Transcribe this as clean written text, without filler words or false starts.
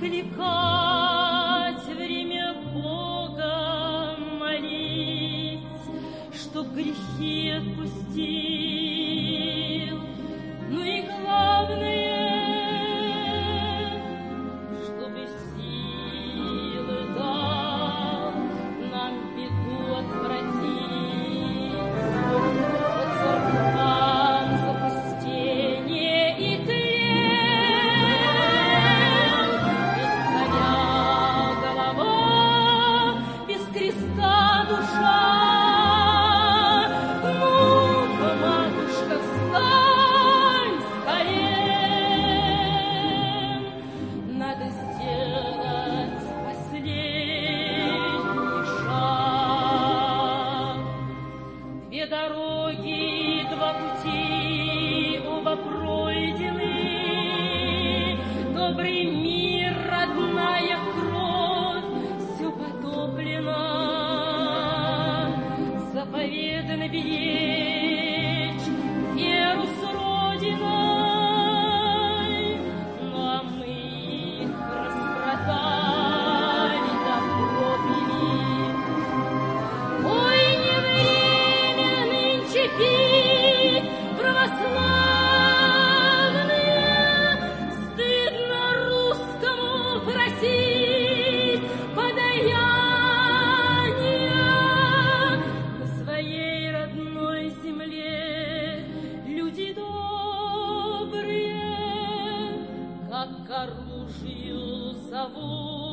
откликать, время Бога молить, чтоб грехи отпустил. Ну и главное, чтобы силы дал нам беду отвратить. По церквам запустение и тлен, без царя голова, без креста душа. Ну-ка, матушка, встань с колен, надо сделать последний шаг. Две дороги, два пути, оба пройдены. Добрый мир, родная кровь, все потоплено. Заповедано беречь веру с родиной, ну а мы их распродали да пропили. Ой, не время нынче пить, православные, стыдно русскому просить подаяния. На своей родной земле люди добрые, как к оружию зовут.